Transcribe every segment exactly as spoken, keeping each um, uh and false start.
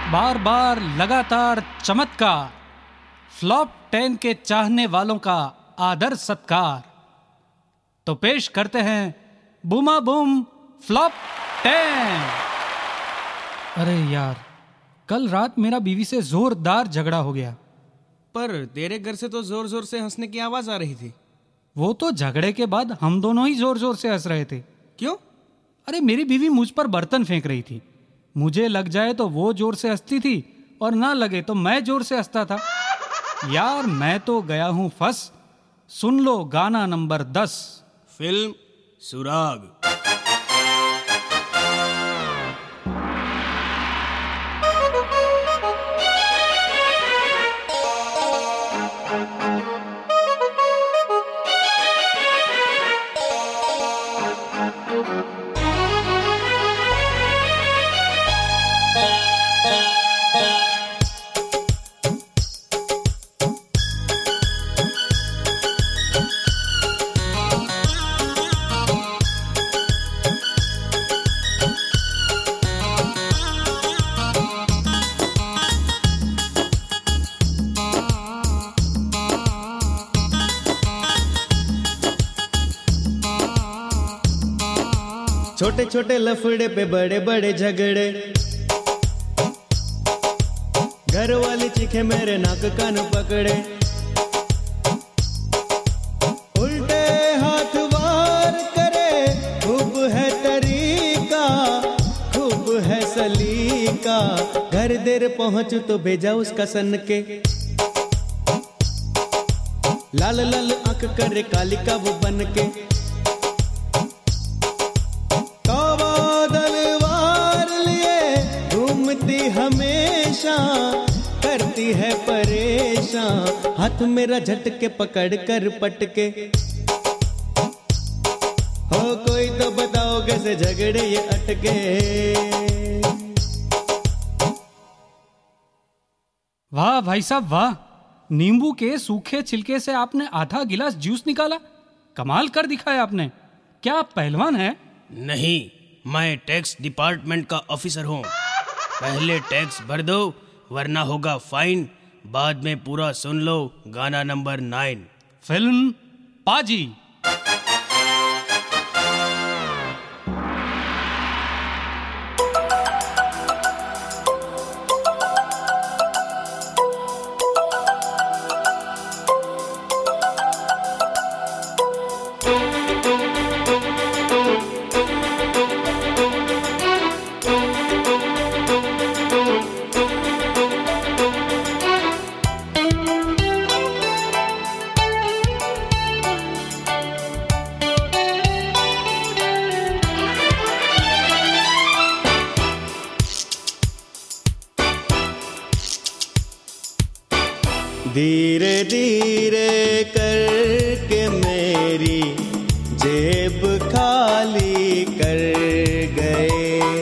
बार बार लगातार चमत्कार, flop ten के चाहने वालों का आदर सत्कार। तो पेश करते हैं बूमा बूम फ्लॉप टेन। अरे यार, कल रात मेरा बीवी से जोरदार झगड़ा हो गया। पर तेरे घर से तो जोर जोर से हंसने की आवाज आ रही थी। वो तो झगड़े के बाद हम दोनों ही जोर जोर से हंस रहे थे। क्यों? अरे मेरी बीवी मुझ पर बर्तन फेंक रही थी। मुझे लग जाए तो वो जोर से हंसती थी और ना लगे तो मैं जोर से हंसता था। यार मैं तो गया हूं फंस। सुन लो गाना नंबर दस, फिल्म सुराग। छोटे छोटे लफड़े पे बड़े बड़े झगड़े, घर वाली चीखे मेरे नाक कान पकड़े, उल्टे हाथ वार करे, खूब है तरीका, खूब है सलीका, घर देर पहुंचू तो भेजा उसका सन के, लाल लाल आंख करे काली का वो बन के, हमेशा करती है परेशान, हाथ मेरा झटके पकड़ कर पटके, हो कोई तो बताओ कैसे झगड़े ये अटके। वाह भाई साहब वाह, नींबू के सूखे छिलके से आपने आधा गिलास जूस निकाला। कमाल कर दिखाया आपने। क्या आप पहलवान हैं? नहीं, मैं टैक्स डिपार्टमेंट का ऑफिसर हूँ। पहले टैक्स भर दो वरना होगा फाइन। बाद में पूरा सुन लो गाना नंबर नाइन, फिल्म पाजी। धीरे धीरे करके मेरी जेब खाली कर गए,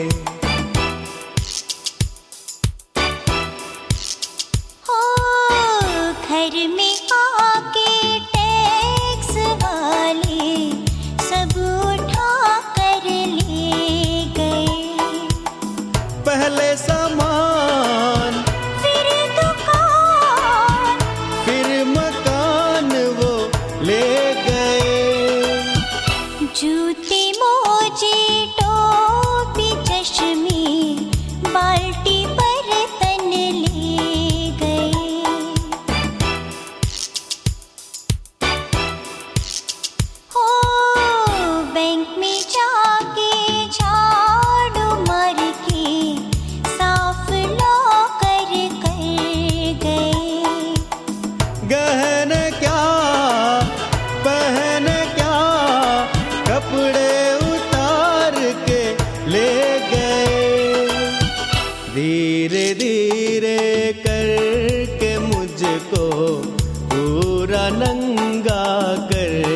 हो घर में आके टैक्स वाले सब उठा कर ले गए। पहले सामान फिर दुकान, फिर मकान वो ले गए, जूते मोजे टोपी चश्मे बाल्टी बर्तन ले गए। हो बैंक में जाके झाड़ू मार के साफ लॉकर कर गए। गहन क्या पहन क्या कपड़े उतार के ले गए, धीरे धीरे करके मुझको पूरा नंगा कर